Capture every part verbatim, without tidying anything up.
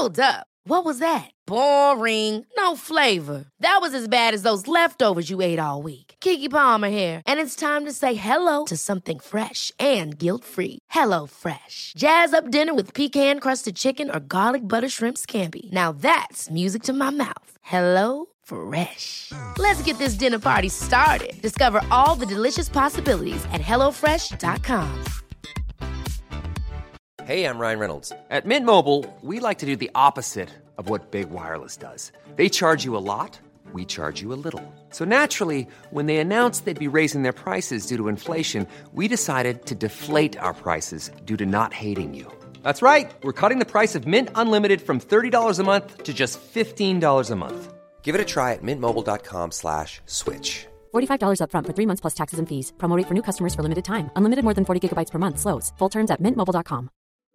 Hold up. What was that? Boring. No flavor. That was as bad as those leftovers you ate all week. Keke Palmer here. And it's time to say hello to something fresh and guilt-free. Hello Fresh. Jazz up dinner with pecan-crusted chicken or garlic butter shrimp scampi. Now that's music to my mouth. Hello Fresh. Let's get this dinner party started. Discover all the delicious possibilities at hello fresh dot com. Hey, I'm Ryan Reynolds. At Mint Mobile, we like to do the opposite of what Big Wireless does. They charge you a lot, we charge you a little. So naturally, when they announced they'd be raising their prices due to inflation, we decided to deflate our prices due to not hating you. That's right. We're cutting the price of Mint Unlimited from thirty dollars a month to just fifteen dollars a month. Give it a try at mintmobile.com slash switch. forty-five dollars up front for three months plus taxes and fees. Promo rate for new customers for limited time. Unlimited more than forty gigabytes per month. Slows full terms at mint mobile dot com.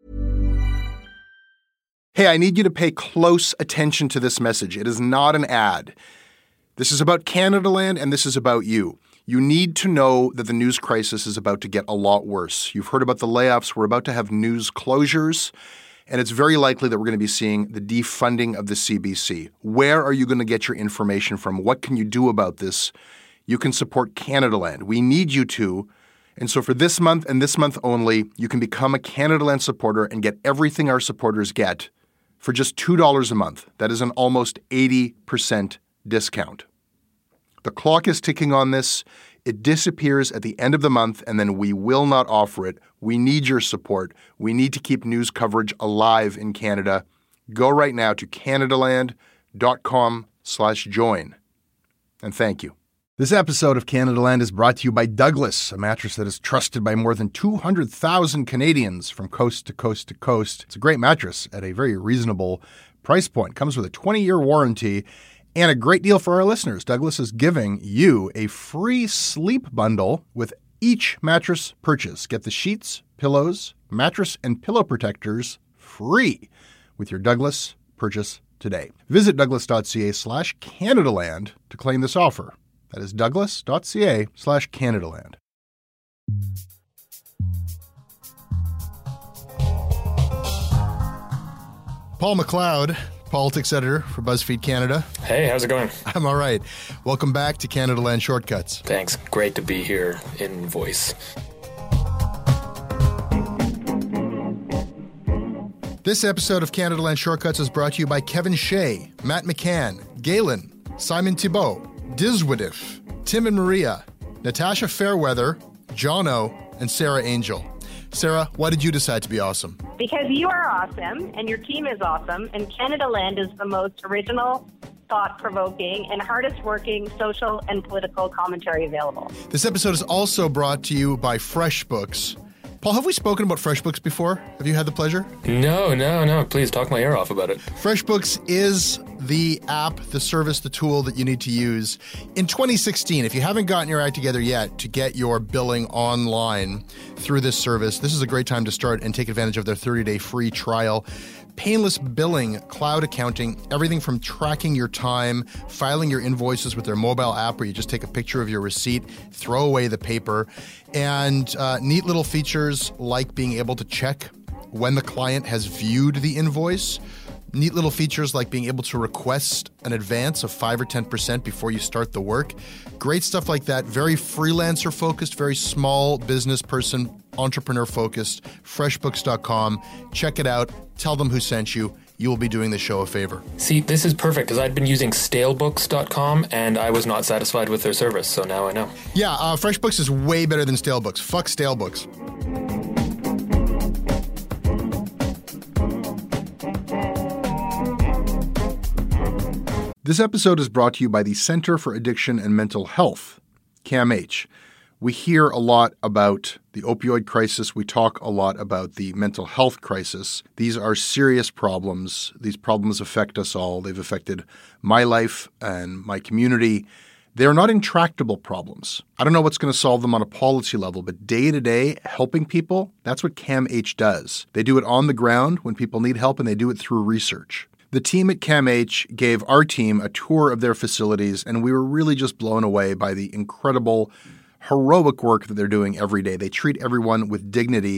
Hey, I need you to pay close attention to this message. It is not an ad. This is about Canadaland, and this is about you. You need to know that the news crisis is about to get a lot worse. You've heard about the layoffs. We're about to have news closures, and it's very likely that we're going to be seeing the defunding of the C B C. Where are you going to get your information from? What can you do about this? You can support Canadaland. We need you to. And so for this month and this month only, you can become a Canadaland supporter and get everything our supporters get for just two dollars a month. That is an almost eighty percent discount. The clock is ticking on this. It disappears at the end of the month, and then we will not offer it. We need your support. We need to keep news coverage alive in Canada. Go right now to canadaland.com slash join. And thank you. This episode of Canadaland is brought to you by Douglas, a mattress that is trusted by more than two hundred thousand Canadians from coast to coast to coast. It's a great mattress at a very reasonable price point. Comes with a twenty-year warranty and a great deal for our listeners. Douglas is giving you a free sleep bundle with each mattress purchase. Get the sheets, pillows, mattress, and pillow protectors free with your Douglas purchase today. Visit douglas.ca slash Canadaland to claim this offer. That is douglas.ca slash Canadaland. Paul McLeod, politics editor for BuzzFeed Canada. Hey, how's it going? I'm all right. Welcome back to Canadaland Shortcuts. Thanks. Great to be here in voice. This episode of Canadaland Shortcuts is brought to you by Kevin Shea, Matt McCann, Galen, Simon Thibault, Dizwadif, Tim and Maria, Natasha Fairweather, Jono, and Sarah Angel. Sarah, why did you decide to be awesome? Because you are awesome, and your team is awesome, and Canadaland is the most original, thought-provoking, and hardest-working social and political commentary available. This episode is also brought to you by FreshBooks. Paul, have we spoken about FreshBooks before? Have you had the pleasure? No, no, no. Please talk my ear off about it. FreshBooks is the app, the service, the tool that you need to use. In twenty sixteen, if you haven't gotten your act together yet to get your billing online through this service, this is a great time to start and take advantage of their thirty-day free trial. Painless billing, cloud accounting, everything from tracking your time, filing your invoices with their mobile app where you just take a picture of your receipt, throw away the paper, and uh, neat little features like being able to check when the client has viewed the invoice. Neat little features like being able to request an advance of five or ten percent before you start the work. Great stuff like that. Very freelancer focused, very small business person, entrepreneur focused. FreshBooks dot com. Check it out. Tell them who sent you. You will be doing the show a favor. See, this is perfect because I'd been using stalebooks dot com and I was not satisfied with their service, so now I know. Yeah, uh, FreshBooks is way better than Stalebooks. Fuck Stalebooks. This episode is brought to you by the Center for Addiction and Mental Health, CAMH. We hear a lot about the opioid crisis. We talk a lot about the mental health crisis. These are serious problems. These problems affect us all. They've affected my life and my community. They're not intractable problems. I don't know what's going to solve them on a policy level, but day to day, helping people, that's what CAMH does. They do it on the ground when people need help, and they do it through research. The team at CAMH gave our team a tour of their facilities, and we were really just blown away by the incredible, heroic work that they're doing every day. They treat everyone with dignity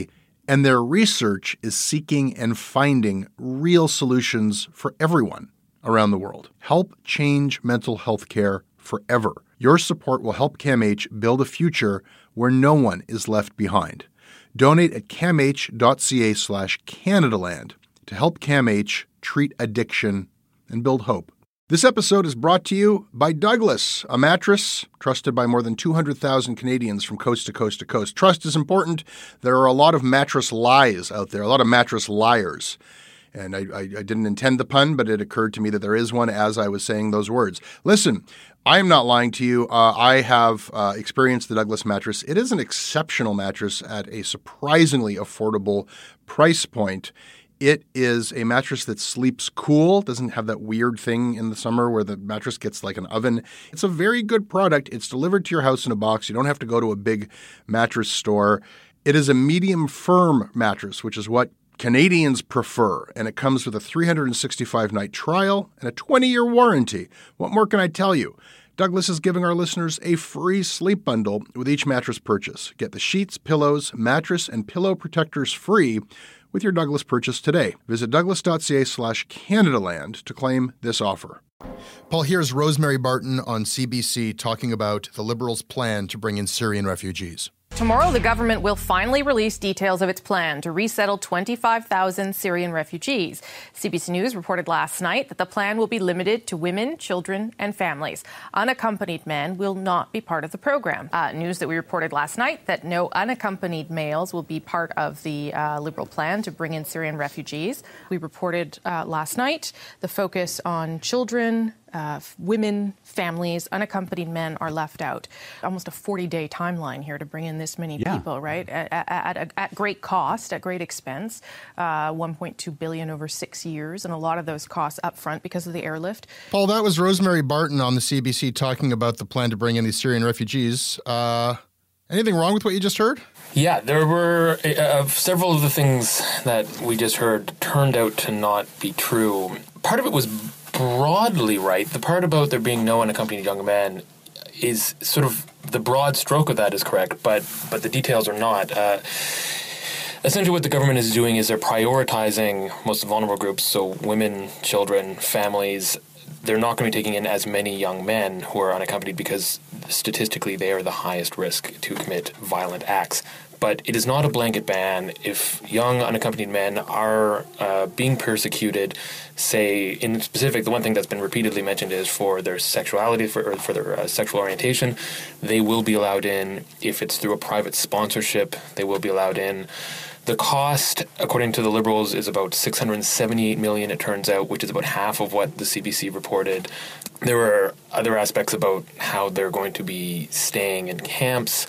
And their research is seeking and finding real solutions for everyone around the world. Help change mental health care forever. Your support will help CAMH build a future where no one is left behind. Donate at camh.ca slash Canadaland to help CAMH treat addiction and build hope. This episode is brought to you by Douglas, a mattress trusted by more than two hundred thousand Canadians from coast to coast to coast. Trust is important. There are a lot of mattress lies out there, a lot of mattress liars. And I, I, I didn't intend the pun, but it occurred to me that there is one as I was saying those words. Listen, I am not lying to you. Uh, I have uh, experienced the Douglas mattress. It is an exceptional mattress at a surprisingly affordable price point. It is a mattress that sleeps cool, doesn't have that weird thing in the summer where the mattress gets like an oven. It's a very good product. It's delivered to your house in a box. You don't have to go to a big mattress store. It is a medium firm mattress, which is what Canadians prefer, and it comes with a three hundred sixty-five night trial and a twenty-year warranty. What more can I tell you? Douglas is giving our listeners a free sleep bundle with each mattress purchase. Get the sheets, pillows, mattress, and pillow protectors free with your Douglas purchase today. Visit douglas.ca slash Canadaland to claim this offer. Paul, here's Rosemary Barton on C B C talking about the Liberals' plan to bring in Syrian refugees. Tomorrow, the government will finally release details of its plan to resettle twenty-five thousand Syrian refugees. C B C News reported last night that the plan will be limited to women, children, and families. Unaccompanied men will not be part of the program. Uh, news that we reported last night that no unaccompanied males will be part of the uh, Liberal plan to bring in Syrian refugees. We reported uh, last night the focus on children, Uh, women, families, unaccompanied men are left out. Almost a forty-day timeline here to bring in this many yeah. people, right? At, at, at, at great cost, at great expense, uh, one point two billion dollars over six years, and a lot of those costs up front because of the airlift. Paul, that was Rosemary Barton on the C B C talking about the plan to bring in these Syrian refugees. Uh, anything wrong with what you just heard? Yeah, there were uh, several of the things that we just heard turned out to not be true. Part of it was broadly right. The part about there being no unaccompanied young men is sort of the broad stroke of that is correct, but but the details are not. Uh, essentially what the government is doing is they're prioritizing most vulnerable groups, so women, children, families. They're not going to be taking in as many young men who are unaccompanied because statistically they are the highest risk to commit violent acts. But it is not a blanket ban. If young unaccompanied men are uh, being persecuted, say, in specific, the one thing that's been repeatedly mentioned is for their sexuality, for, or for their uh, sexual orientation, they will be allowed in. If it's through a private sponsorship, they will be allowed in. The cost, according to the Liberals, is about six hundred seventy-eight million dollars, it turns out, which is about half of what the C B C reported. There were other aspects about how they're going to be staying in camps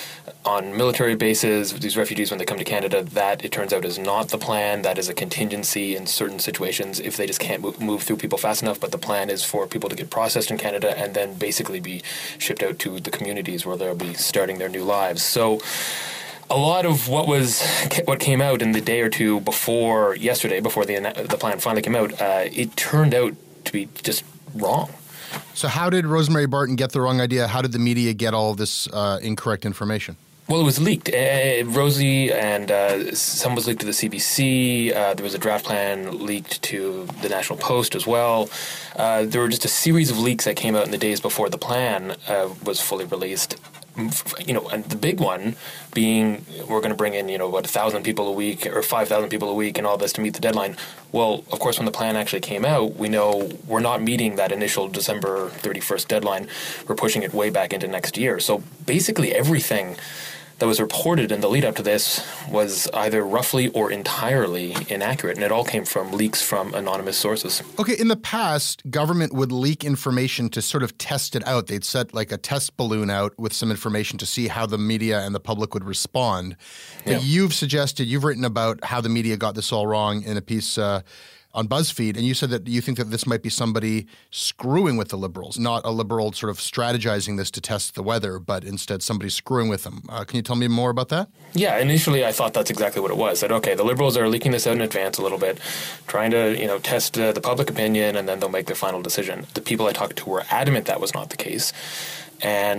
on military bases, these refugees, when they come to Canada. That, it turns out, is not the plan. That is a contingency in certain situations if they just can't move, move through people fast enough. But the plan is for people to get processed in Canada and then basically be shipped out to the communities where they'll be starting their new lives. So a lot of what was what came out in the day or two before yesterday, before the the plan finally came out, uh, it turned out to be just wrong. So how did Rosemary Barton get the wrong idea? How did the media get all of this uh, incorrect information? Well, it was leaked. Uh, Rosie and uh, some was leaked to the C B C. Uh, there was a draft plan leaked to the National Post as well. Uh, there were just a series of leaks that came out in the days before the plan uh, was fully released. You know, and the big one being we're going to bring in, you know, what, one thousand people a week or five thousand people a week and all this to meet the deadline. Well, of course, when the plan actually came out, we know we're not meeting that initial December thirty-first deadline. We're pushing it way back into next year. So basically everything that was reported in the lead up to this was either roughly or entirely inaccurate, and it all came from leaks from anonymous sources. Okay, in the past, government would leak information to sort of test it out. They'd set like a test balloon out with some information to see how the media and the public would respond. But yeah. You've suggested, you've written about how the media got this all wrong in a piece uh, on BuzzFeed, and you said that you think that this might be somebody screwing with the Liberals, not a Liberal sort of strategizing this to test the weather, but instead somebody screwing with them. Uh, can you tell me more about that? Yeah, initially I thought that's exactly what it was. That, okay, the Liberals are leaking this out in advance a little bit, trying to, you know, test uh, the public opinion, and then they'll make their final decision. The people I talked to were adamant that was not the case, and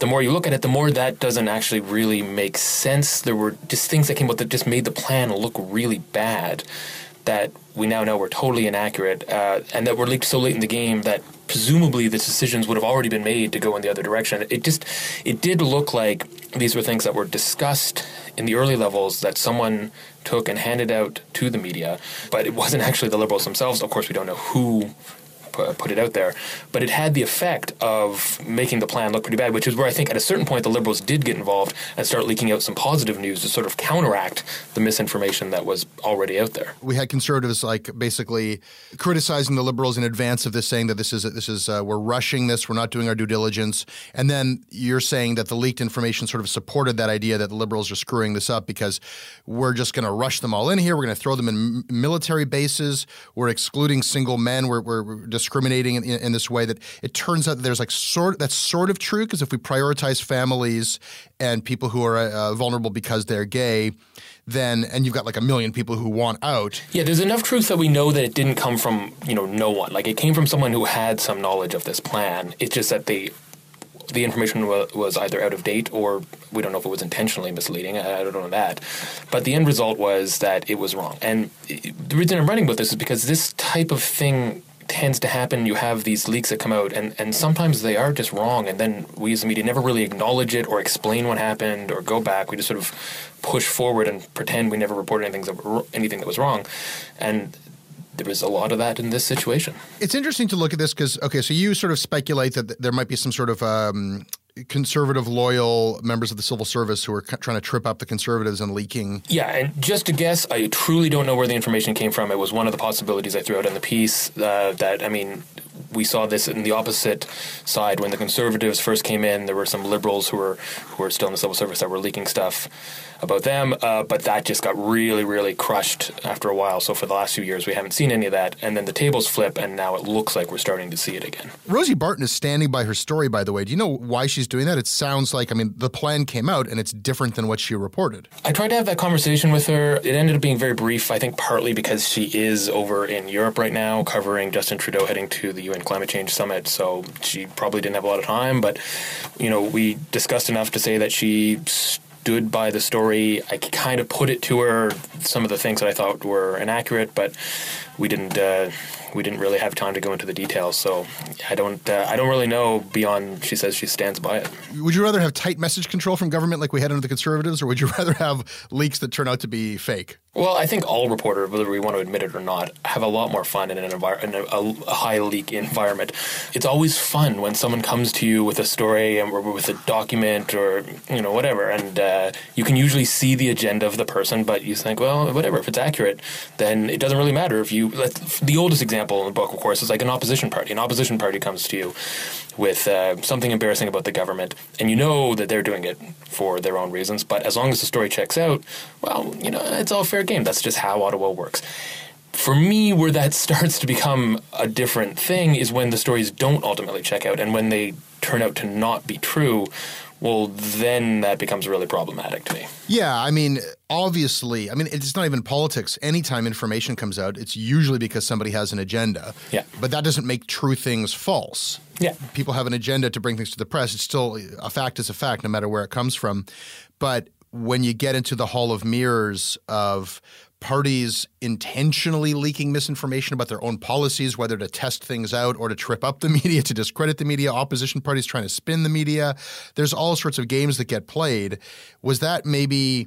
the more you look at it, the more that doesn't actually really make sense. There were just things that came out that just made the plan look really bad that we now know were totally inaccurate, uh, and that were leaked so late in the game that presumably the decisions would have already been made to go in the other direction. It just, it did look like these were things that were discussed in the early levels that someone took and handed out to the media, but it wasn't actually the Liberals themselves. Of course, we don't know who put it out there, but it had the effect of making the plan look pretty bad, which is where I think at a certain point the Liberals did get involved and start leaking out some positive news to sort of counteract the misinformation that was already out there. We had Conservatives like basically criticizing the Liberals in advance of this, saying that this is this is uh, we're rushing this, we're not doing our due diligence, and then you're saying that the leaked information sort of supported that idea that the Liberals are screwing this up because we're just going to rush them all in here, we're going to throw them in military bases, we're excluding single men, we're, we're, we're discriminating in, in this way. That it turns out that there's like sort that's sort of true, because if we prioritize families and people who are uh, vulnerable because they're gay, then and you've got like a million people who want out. Yeah, there's enough truth that we know that it didn't come from, you know, no one. Like it came from someone who had some knowledge of this plan. It's just that they the information was either out of date or we don't know if it was intentionally misleading. I don't know that. But the end result was that it was wrong. And the reason I'm writing about this is because this type of thing tends to happen. You have these leaks that come out, and, and sometimes they are just wrong, and then we as the media never really acknowledge it or explain what happened or go back. We just sort of push forward and pretend we never reported anything that, anything that was wrong. And there was a lot of that in this situation. It's interesting to look at this because, okay, so you sort of speculate that there might be some sort of um, conservative, loyal members of the civil service who are trying to trip up the Conservatives and leaking. Yeah, and just to guess, I truly don't know where the information came from. It was one of the possibilities I threw out in the piece uh, that, I mean, we saw this in the opposite side. When the Conservatives first came in, there were some Liberals who were who were still in the civil service that were leaking stuff about them, uh, but that just got really, really crushed after a while. So for the last few years, we haven't seen any of that. And then the tables flip, and now it looks like we're starting to see it again. Rosie Barton is standing by her story, by the way. Do you know why she's doing that? It sounds like, I mean, the plan came out, and it's different than what she reported. I tried to have that conversation with her. It ended up being very brief, I think partly because she is over in Europe right now covering Justin Trudeau heading to the U N Climate Change Summit, so she probably didn't have a lot of time. But, you know, we discussed enough to say that she stood by the story. I kind of put it to her, some of the things that I thought were inaccurate, but we didn't uh, we didn't really have time to go into the details. So I don't uh, I don't really know beyond she says she stands by it. Would you rather have tight message control from government like we had under the Conservatives, or would you rather have leaks that turn out to be fake? Well, I think all reporters, whether we want to admit it or not, have a lot more fun in an envir- in a, a high leak environment. It's always fun when someone comes to you with a story or with a document or, you know, whatever, and uh, you can usually see the agenda of the person, but you think, well, whatever, if it's accurate, then it doesn't really matter. If you, the oldest example in the book, of course, is like an opposition party. An opposition party comes to you with uh, something embarrassing about the government, and you know that they're doing it for their own reasons, but as long as the story checks out, well, you know, it's all fair game. That's just how Ottawa works. For me, where that starts to become a different thing is when the stories don't ultimately check out, and when they turn out to not be true, well, then that becomes really problematic to me. Yeah, I mean, obviously, I mean, it's not even politics. Anytime information comes out, it's usually because somebody has an agenda. Yeah. But that doesn't make true things false. Yeah. People have an agenda to bring things to the press. It's still, a fact is a fact, no matter where it comes from. But when you get into the hall of mirrors of parties intentionally leaking misinformation about their own policies, whether to test things out or to trip up the media, to discredit the media, opposition parties trying to spin the media, there's all sorts of games that get played. Was that maybe,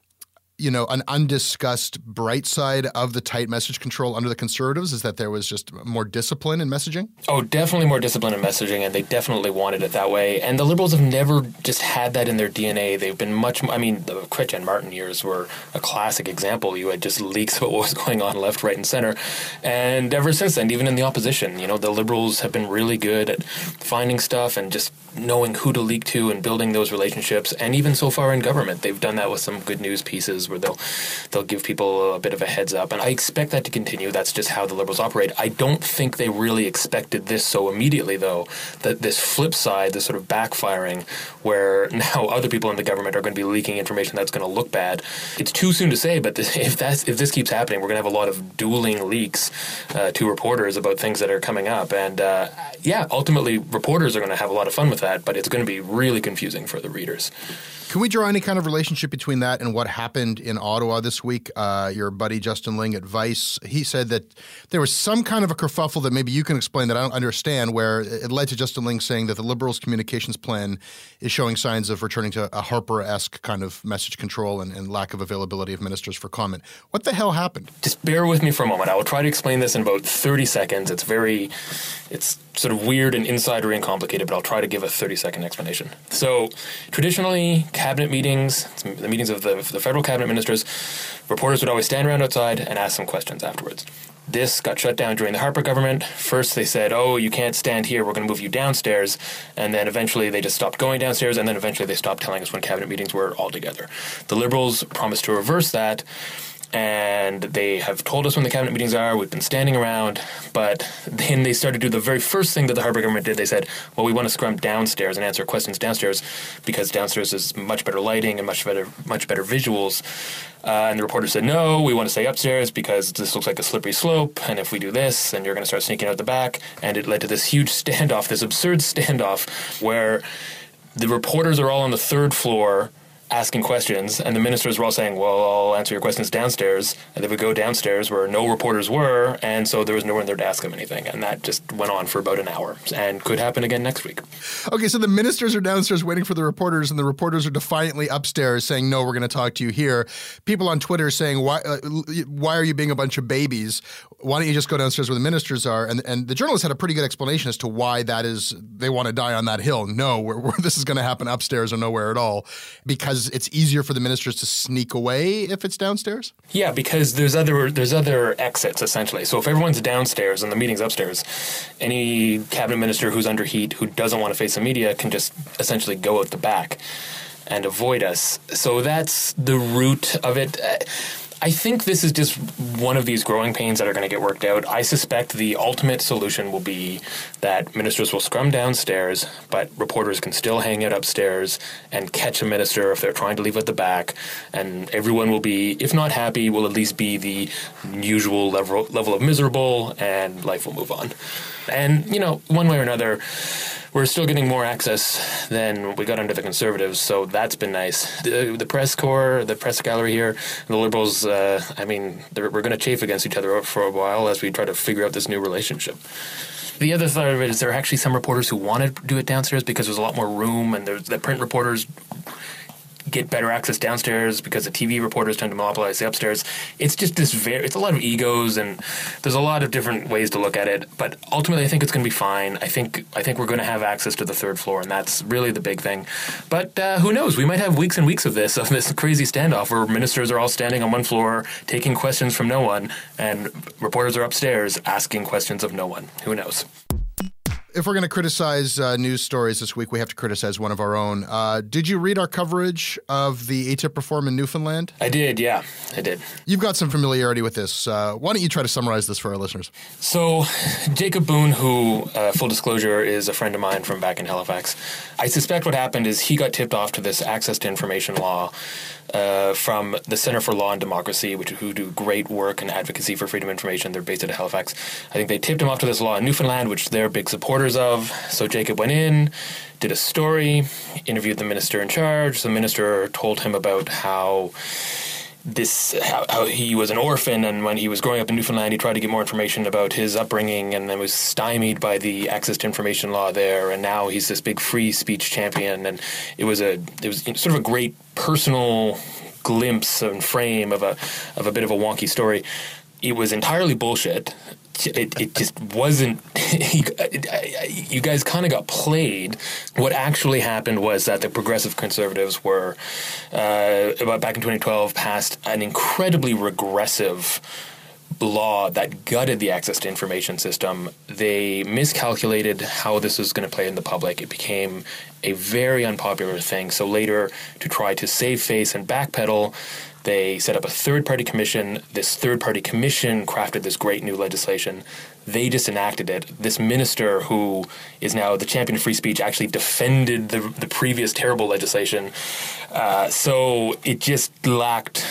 you know, an undiscussed bright side of the tight message control under the Conservatives, is that there was just more discipline in messaging? Oh, definitely more discipline in messaging, and they definitely wanted it that way. And the Liberals have never just had that in their D N A. They've been much more, I mean, the Chrétien Martin years were a classic example. You had just leaks about what was going on left, right, and center. And ever since then, even in the opposition, you know, the Liberals have been really good at finding stuff and just knowing who to leak to and building those relationships. And even so far in government, they've done that with some good news pieces where they'll they'll give people a bit of a heads up. And I expect that to continue. That's just how the Liberals operate. I don't think they really expected this so immediately, though, that this flip side, this sort of backfiring, where now other people in the government are going to be leaking information that's going to look bad. It's too soon to say, but this, if that's if this keeps happening, we're going to have a lot of dueling leaks uh, to reporters about things that are coming up. And uh, yeah, ultimately, reporters are going to have a lot of fun with with that, but it's going to be really confusing for the readers. Can we draw any kind of relationship between that and what happened in Ottawa this week? Uh, your buddy Justin Ling at Vice, he said that there was some kind of a kerfuffle that maybe you can explain that I don't understand, where it led to Justin Ling saying that the Liberals' communications plan is showing signs of returning to a Harper-esque kind of message control and, and lack of availability of ministers for comment. What the hell happened? Just bear with me for a moment. I will try to explain this in about thirty seconds. It's very, it's sort of weird and insidery and complicated, but I'll try to give a thirty-second explanation. So traditionally, cabinet meetings, the meetings of the, the federal cabinet ministers, reporters would always stand around outside and ask some questions afterwards. This got shut down during the Harper government. First they said, oh, you can't stand here, we're going to move you downstairs. And then eventually they just stopped going downstairs, and then eventually they stopped telling us when cabinet meetings were altogether. The Liberals promised to reverse that, and they have told us when the cabinet meetings are. We've been standing around, but then they started to do the very first thing that the Harper government did. They said, well, we want to scrum downstairs and answer questions downstairs because downstairs is much better lighting and much better much better visuals. Uh, and the reporter said, no, we want to stay upstairs because this looks like a slippery slope, and if we do this, then you're going to start sneaking out the back. And it led to this huge standoff, this absurd standoff, where the reporters are all on the third floor asking questions, and the ministers were all saying, well, I'll answer your questions downstairs. And they would go downstairs where no reporters were, and so there was no one there to ask them anything. And that just went on for about an hour and could happen again next week. Okay, so the ministers are downstairs waiting for the reporters, and the reporters are defiantly upstairs saying, no, we're going to talk to you here. People on Twitter saying, why uh, why are you being a bunch of babies? Why don't you just go downstairs where the ministers are? And and the journalists had a pretty good explanation as to why that is. They want to die on that hill. No, we're, we're, this is going to happen upstairs or nowhere at all, because it's easier for the ministers to sneak away if it's downstairs? Yeah, because there's other there's other exits, essentially. So if everyone's downstairs and the meeting's upstairs, any cabinet minister who's under heat, who doesn't want to face the media, can just essentially go out the back and avoid us. So that's the root of it. I think this is just one of these growing pains that are going to get worked out. I suspect the ultimate solution will be that ministers will scrum downstairs, but reporters can still hang out upstairs and catch a minister if they're trying to leave at the back, and everyone will be, if not happy, will at least be the usual level, level of miserable, and life will move on. And, you know, one way or another, we're still getting more access than we got under the Conservatives, so that's been nice. The, the press corps, the press gallery here, the Liberals, uh, I mean, we're going to chafe against each other for a while as we try to figure out this new relationship. The other side of it is there are actually some reporters who want to do it downstairs because there's a lot more room, and there's the print reporters get better access downstairs because the T V reporters tend to monopolize the upstairs. It's just this very, it's a lot of egos, and there's a lot of different ways to look at it. But ultimately, I think it's going to be fine. I think I think we're going to have access to the third floor, and that's really the big thing. But uh, who knows? We might have weeks and weeks of this, of this crazy standoff where ministers are all standing on one floor taking questions from no one, and reporters are upstairs asking questions of no one. Who knows? If we're going to criticize uh, news stories this week, we have to criticize one of our own. Uh, did you read our coverage of the A T I P reform in Newfoundland? I did, yeah, I did. You've got some familiarity with this. Uh, why don't you try to summarize this for our listeners? So, Jacob Boone, who, uh, full disclosure, is a friend of mine from back in Halifax, I suspect what happened is he got tipped off to this access to information law Uh, from the Center for Law and Democracy, which who do great work and advocacy for freedom of information. They're based out of Halifax. I think they tipped him off to this law in Newfoundland, which they're big supporters of. So Jacob went in, did a story, interviewed the minister in charge. The minister told him about how this how, how he was an orphan, and when he was growing up in Newfoundland, he tried to get more information about his upbringing, and then was stymied by the access to information law there. And now he's this big free speech champion, and it was a it was sort of a great personal glimpse and frame of a of a bit of a wonky story. It was entirely bullshit. It, it just wasn't. You guys kind of got played. What actually happened was that the progressive Conservatives were, uh, about back in twenty twelve, passed an incredibly regressive law that gutted the access to information system. They miscalculated how this was going to play in the public. It became a very unpopular thing. So later, to try to save face and backpedal, they set up a third-party commission. This third-party commission crafted this great new legislation. They just enacted it. This minister, who is now the champion of free speech, actually defended the, the previous terrible legislation. Uh, so it just lacked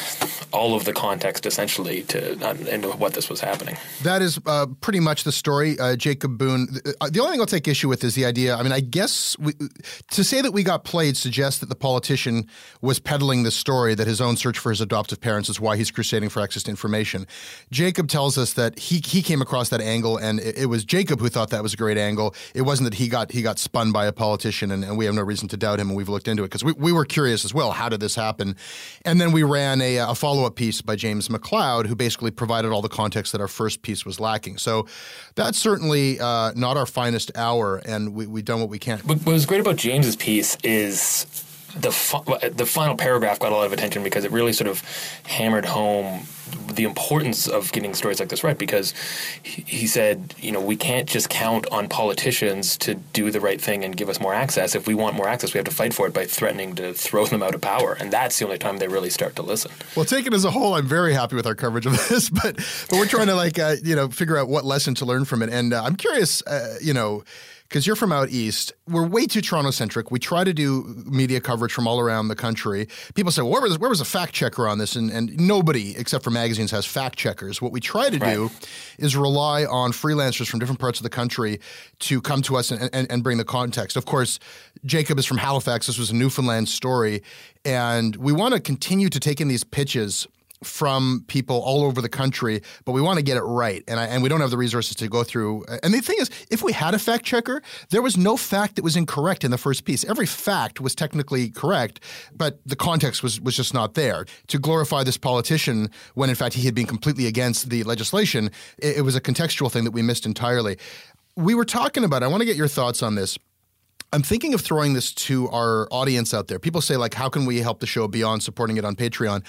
all of the context essentially to uh, into what this was happening. That is uh, pretty much the story. Uh, Jacob Boone. Uh, the only thing I'll take issue with is the idea. I mean, I guess we, to say that we got played suggests that the politician was peddling this story that his own search for his adoptive parents is why he's crusading for access to information. Jacob tells us that he he came across that angle, and it, it was Jacob who thought that was a great angle. It wasn't that he got he got spun by a politician, and, and we have no reason to doubt him, and we've looked into it because we, we were curious as well. How did this happen? And then we ran a, a follow-up piece by James McLeod, who basically provided all the context that our first piece was lacking. So that's certainly uh, not our finest hour, and we, we've done what we can. What was great about James's piece is the fi- the final paragraph got a lot of attention because it really sort of hammered home the importance of getting stories like this right, because he, he said, you know, we can't just count on politicians to do the right thing and give us more access. If we want more access, we have to fight for it by threatening to throw them out of power, and that's the only time they really start to listen. Well, taken as a whole, I'm very happy with our coverage of this, but but we're trying to like uh, you know figure out what lesson to learn from it, and uh, I'm curious, uh, you know. Because you're from out east, we're way too Toronto-centric. We try to do media coverage from all around the country. People say, well, where was, where was a fact checker on this? And, and nobody, except for magazines, has fact checkers. What we try to right. do is rely on freelancers from different parts of the country to come to us and, and, and bring the context. Of course, Jacob is from Halifax. This was a Newfoundland story. And we want to continue to take in these pitches from people all over the country, but we want to get it right. And I, and we don't have the resources to go through. And the thing is, if we had a fact checker, there was no fact that was incorrect in the first piece. Every fact was technically correct, but the context was, was just not there. To glorify this politician when in fact he had been completely against the legislation, it, it was a contextual thing that we missed entirely. We were talking about, I want to get your thoughts on this. I'm thinking of throwing this to our audience out there. People say, like, how can we help the show beyond supporting it on Patreon?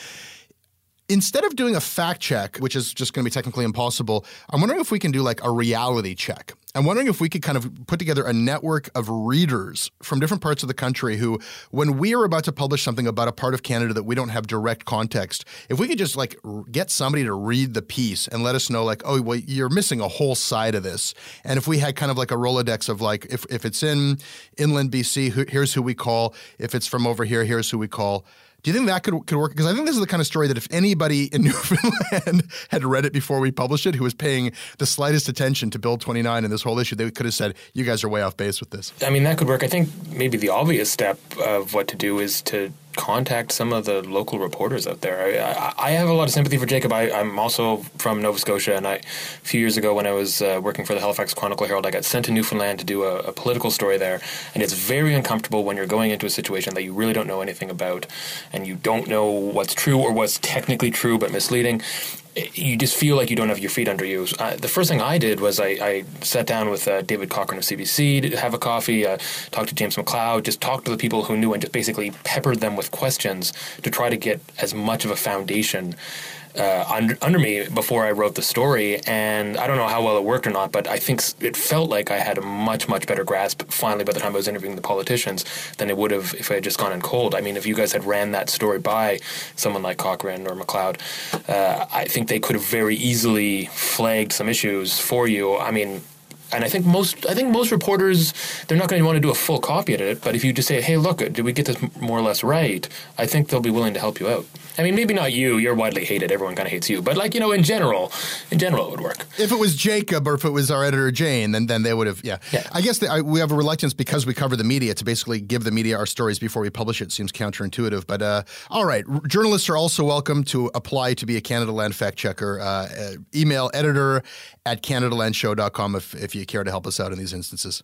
Instead of doing a fact check, which is just going to be technically impossible, I'm wondering if we can do like a reality check. I'm wondering if we could kind of put together a network of readers from different parts of the country who, when we are about to publish something about a part of Canada that we don't have direct context, if we could just like get somebody to read the piece and let us know like, oh, well, you're missing a whole side of this. And if we had kind of like a Rolodex of like, if, if it's in inland B C, who, here's who we call. If it's from over here, here's who we call. Do you think that could could work? Because I think this is the kind of story that if anybody in Newfoundland had read it before we published it, who was paying the slightest attention to Bill twenty-nine and this whole issue, they could have said, you guys are way off base with this. I mean, that could work. I think maybe the obvious step of what to do is to contact some of the local reporters out there. I, I have a lot of sympathy for Jacob. I, I'm also from Nova Scotia, and I, a few years ago when I was uh, working for the Halifax Chronicle Herald, I got sent to Newfoundland to do a, a political story there, and it's very uncomfortable when you're going into a situation that you really don't know anything about, and you don't know what's true or what's technically true but misleading. You just feel like you don't have your feet under you. Uh, the first thing I did was I, I sat down with uh, David Cochran of C B C to have a coffee, uh, talked to James McLeod, just talked to the people who knew and just basically peppered them with questions to try to get as much of a foundation uh, under, under me before I wrote the story. And I don't know how well it worked or not, but I think it felt like I had a much, much better grasp finally by the time I was interviewing the politicians than it would have if I had just gone in cold. I mean, if you guys had ran that story by someone like Cochran or McLeod, uh, I think they could have very easily flagged some issues for you. I mean, and I think most I think most reporters, they're not going to want to do a full copy of it, but if you just say, hey, look, did we get this more or less right, I think they'll be willing to help you out. I mean, maybe not you. You're widely hated. Everyone kind of hates you. But, like, you know, in general, in general, it would work. If it was Jacob or if it was our editor, Jane, then then they would have, yeah. yeah. I guess the, I, we have a reluctance because we cover the media to basically give the media our stories before we publish it. Seems counterintuitive. But, uh, all right. R- journalists are also welcome to apply to be a Canada Land fact checker. Uh, uh, email editor at canada land show dot com if, if you care to help us out in these instances.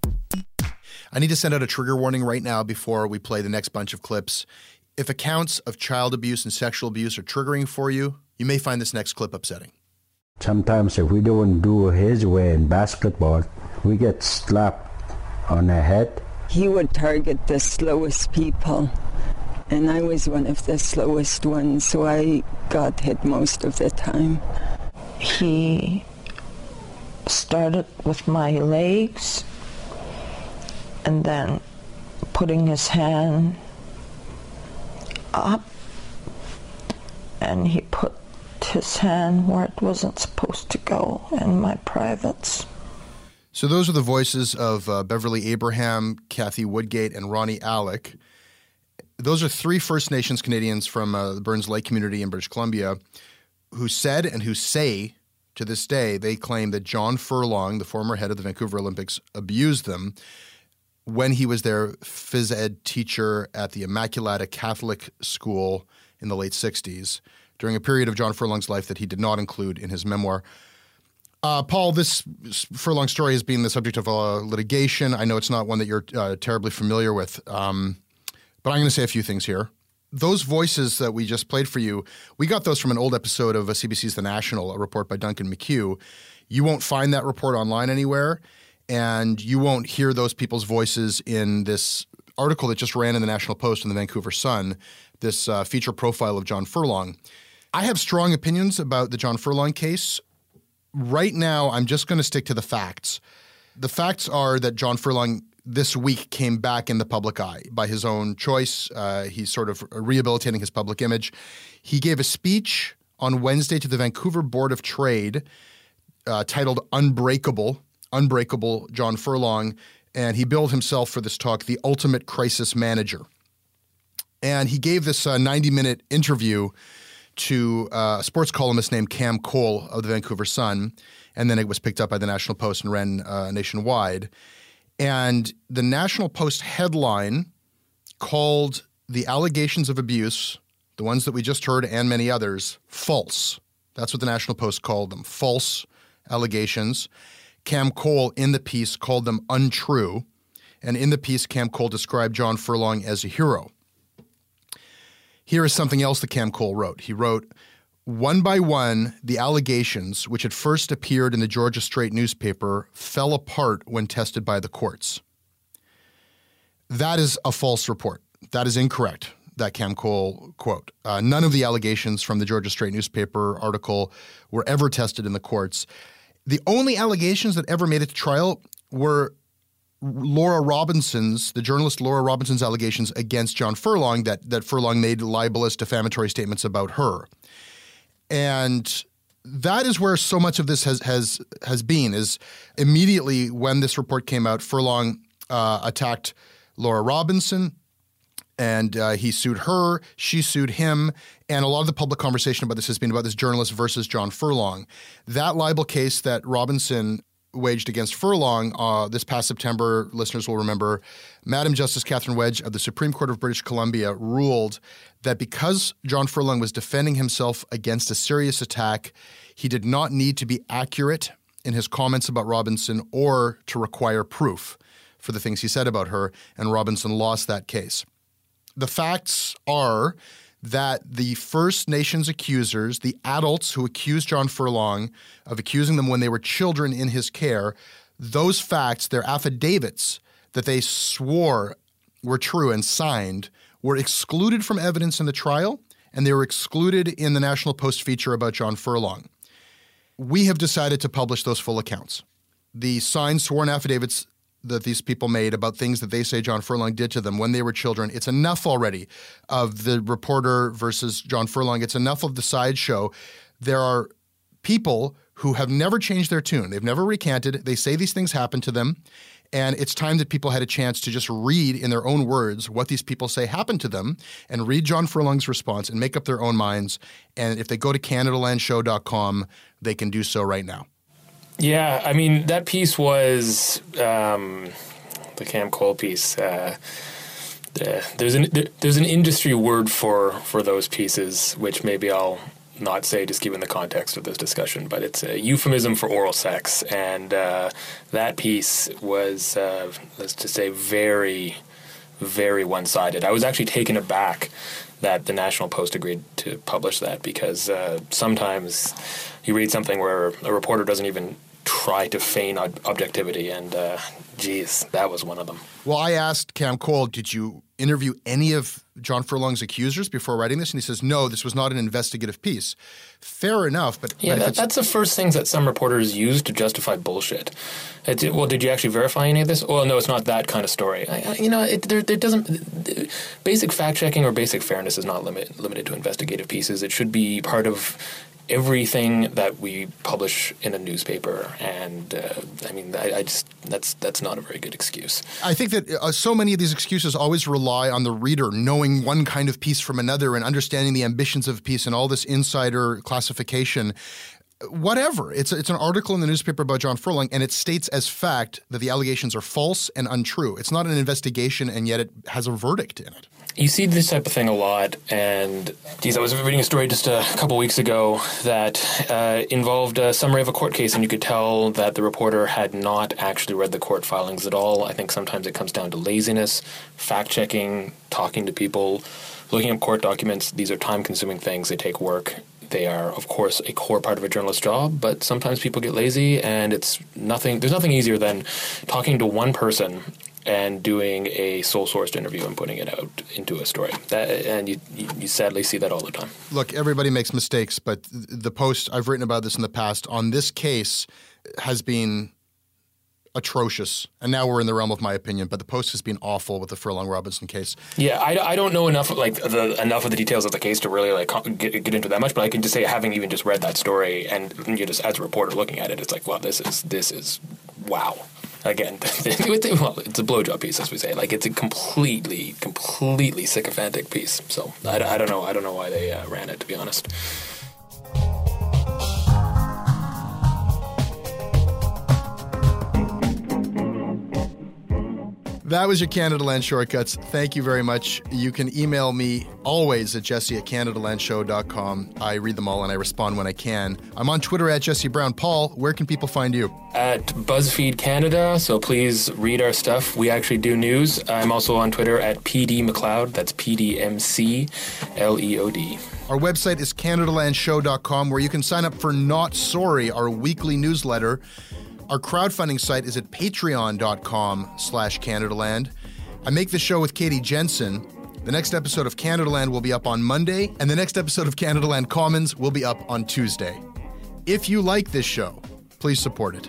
I need to send out a trigger warning right now before we play the next bunch of clips. If accounts of child abuse and sexual abuse are triggering for you, you may find this next clip upsetting. Sometimes if we don't do his way in basketball, we get slapped on the head. He would target the slowest people, and I was one of the slowest ones, so I got hit most of the time. He started with my legs and then putting his hand up, and he put his hand where it wasn't supposed to go, in my privates. So those are the voices of uh, Beverly Abraham, Kathy Woodgate, and Ronnie Alec. those are three First Nations Canadians from uh, the Burns Lake community in British Columbia who said and who say to this day they claim that John Furlong, the former head of the Vancouver Olympics, abused them when he was their phys ed teacher at the Immaculata Catholic School in the late sixties during a period of John Furlong's life that he did not include in his memoir. Uh, Paul, this Furlong story has been the subject of uh, litigation. I know it's not one that you're uh, terribly familiar with, um, but I'm going to say a few things here. Those voices that we just played for you, we got those from an old episode of uh, C B C's The National, a report by Duncan McHugh. You won't find that report online anywhere, and you won't hear those people's voices in this article that just ran in the National Post and the Vancouver Sun, this uh, feature profile of John Furlong. I have strong opinions about the John Furlong case. Right now, I'm just going to stick to the facts. The facts are that John Furlong this week came back in the public eye by his own choice. Uh, he's sort of rehabilitating his public image. He gave a speech on Wednesday to the Vancouver Board of Trade uh, titled Unbreakable, Unbreakable John Furlong, and he billed himself for this talk the ultimate crisis manager. And he gave this uh, ninety-minute interview to uh, a sports columnist named Cam Cole of the Vancouver Sun, and then it was picked up by the National Post and ran uh, nationwide. And the National Post headline called the allegations of abuse, the ones that we just heard and many others, false. That's what the National Post called them, false allegations. Cam Cole in the piece called them untrue. And in the piece, Cam Cole described John Furlong as a hero. Here is something else that Cam Cole wrote. He wrote, one by one, the allegations, which had first appeared in the Georgia Straight newspaper, fell apart when tested by the courts. That is a false report. That is incorrect, that Cam Cole quote. Uh, none of the allegations from the Georgia Straight newspaper article were ever tested in the courts. The only allegations that ever made it to trial were Laura Robinson's, the journalist Laura Robinson's allegations against John Furlong that that Furlong made libelous, defamatory statements about her. And that is where so much of this has has has been, is immediately when this report came out, Furlong uh, attacked Laura Robinson, and uh, he sued her, she sued him, and a lot of the public conversation about this has been about this journalist versus John Furlong. That libel case that Robinson waged against Furlong uh, this past September, listeners will remember, Madam Justice Catherine Wedge of the Supreme Court of British Columbia ruled that because John Furlong was defending himself against a serious attack, he did not need to be accurate in his comments about Robinson or to require proof for the things he said about her, and Robinson lost that case. The facts are that the First Nations accusers, the adults who accused John Furlong of accusing them when they were children in his care, those facts, their affidavits that they swore were true and signed, were excluded from evidence in the trial, and they were excluded in the National Post feature about John Furlong. We have decided to publish those full accounts. The signed sworn affidavits that these people made about things that they say John Furlong did to them when they were children. It's enough already of the reporter versus John Furlong. It's enough of the sideshow. There are people who have never changed their tune. They've never recanted. They say these things happen to them. And it's time that people had a chance to just read in their own words what these people say happened to them and read John Furlong's response and make up their own minds. And if they go to Canada Land Show dot com, they can do so right now. Yeah, I mean, that piece was um, the Cam Cole piece. Uh, the, there's an there, there's an industry word for, for those pieces, which maybe I'll not say just given the context of this discussion, but it's a euphemism for oral sex. And uh, that piece was, uh, let's just say, very, very one-sided. I was actually taken aback that the National Post agreed to publish that because uh, sometimes you read something where a reporter doesn't even try to feign ob- objectivity, and uh, geez, that was one of them. Well, I asked Cam Cole, did you interview any of John Furlong's accusers before writing this? And he says, no, this was not an investigative piece. Fair enough, but... Yeah, but that, that's the first things that some reporters use to justify bullshit. It's, well, did you actually verify any of this? Well, no, it's not that kind of story. I, I, you know, it, there, there doesn't... Basic fact-checking or basic fairness is not limit, limited to investigative pieces. It should be part of everything that we publish in a newspaper, and uh, I mean, I, I just that's that's not a very good excuse. I think that uh, so many of these excuses always rely on the reader knowing one kind of piece from another and understanding the ambitions of a piece and all this insider classification. Whatever. It's it's an article in the newspaper about John Furlong, and it states as fact that the allegations are false and untrue. It's not an investigation, and yet it has a verdict in it. You see this type of thing a lot, and geez, I was reading a story just a couple weeks ago that uh, involved a summary of a court case, and you could tell that the reporter had not actually read the court filings at all. I think sometimes it comes down to laziness, fact-checking, talking to people, looking at court documents. These are time-consuming things. They take work. They are, of course, a core part of a journalist's job, but sometimes people get lazy, and it's nothing. There's nothing easier than talking to one person and doing a sole-sourced interview and putting it out into a story. That, and you, you, you sadly see that all the time. Look, everybody makes mistakes, but the Post, I've written about this in the past, on this case has been atrocious. And now we're in the realm of my opinion, but the Post has been awful with the Furlong Robinson case. Yeah, I, I don't know enough like the, enough of the details of the case to really like get, get into that much, but I can just say, having even just read that story, and you just as a reporter looking at it, it's like, wow, this is this is wow. Again, well, it's a blowjob piece, as we say. Like, it's a completely, completely sycophantic piece. So I, I don't know. I don't know why they uh, ran it, to be honest. That was your Canada Land Shortcuts. Thank you very much. You can email me always at jesse at canada land show dot com. I read them all and I respond when I can. I'm on Twitter at Jesse Brown. Paul, where can people find you? At BuzzFeed Canada, so please read our stuff. We actually do news. I'm also on Twitter at P D McLeod. That's P D M C L E O D. Our website is canada land show dot com, where you can sign up for Not Sorry, our weekly newsletter. Our crowdfunding site is at patreon.com slash CanadaLand. I make the show with Katie Jensen. The next episode of Canada Land will be up on Monday, and the next episode of Canada Land Commons will be up on Tuesday. If you like this show, please support it.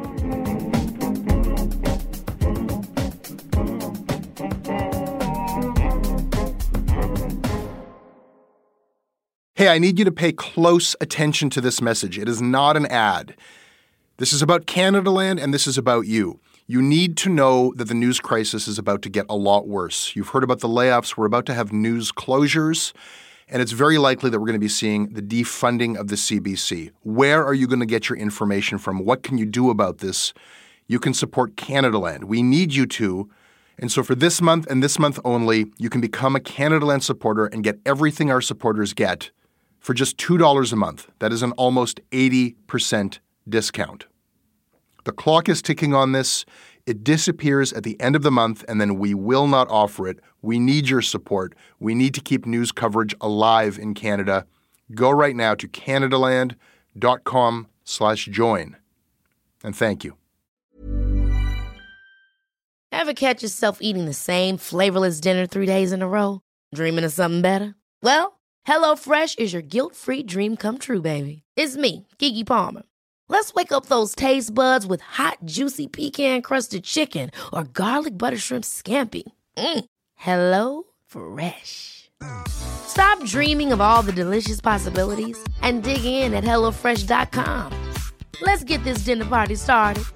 Hey, I need you to pay close attention to this message. It is not an ad. This is about Canada Land, and this is about you. You need to know that the news crisis is about to get a lot worse. You've heard about the layoffs. We're about to have news closures, and it's very likely that we're going to be seeing the defunding of the C B C. Where are you going to get your information from? What can you do about this? You can support Canada Land. We need you to. And so for this month and this month only, you can become a Canada Land supporter and get everything our supporters get for just two dollars a month. That is an almost eighty percent discount. The clock is ticking on this. It disappears at the end of the month, and then we will not offer it. We need your support. We need to keep news coverage alive in Canada. Go right now to canadaland.com slash join. And thank you. Ever catch yourself eating the same flavorless dinner three days in a row? Dreaming of something better? Well, HelloFresh is your guilt-free dream come true, baby. It's me, Keke Palmer. Let's wake up those taste buds with hot, juicy pecan-crusted chicken or garlic butter shrimp scampi. Mm. Hello Fresh. Stop dreaming of all the delicious possibilities and dig in at hello fresh dot com. Let's get this dinner party started.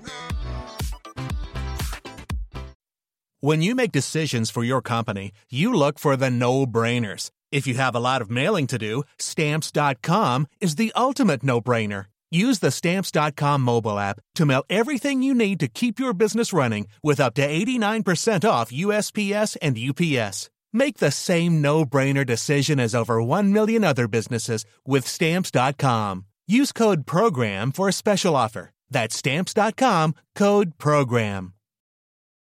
When you make decisions for your company, you look for the no-brainers. If you have a lot of mailing to do, stamps dot com is the ultimate no-brainer. Use the stamps dot com mobile app to mail everything you need to keep your business running with up to eighty-nine percent off U S P S and U P S. Make the same no-brainer decision as over one million other businesses with stamps dot com. Use code PROGRAM for a special offer. That's stamps dot com, code PROGRAM.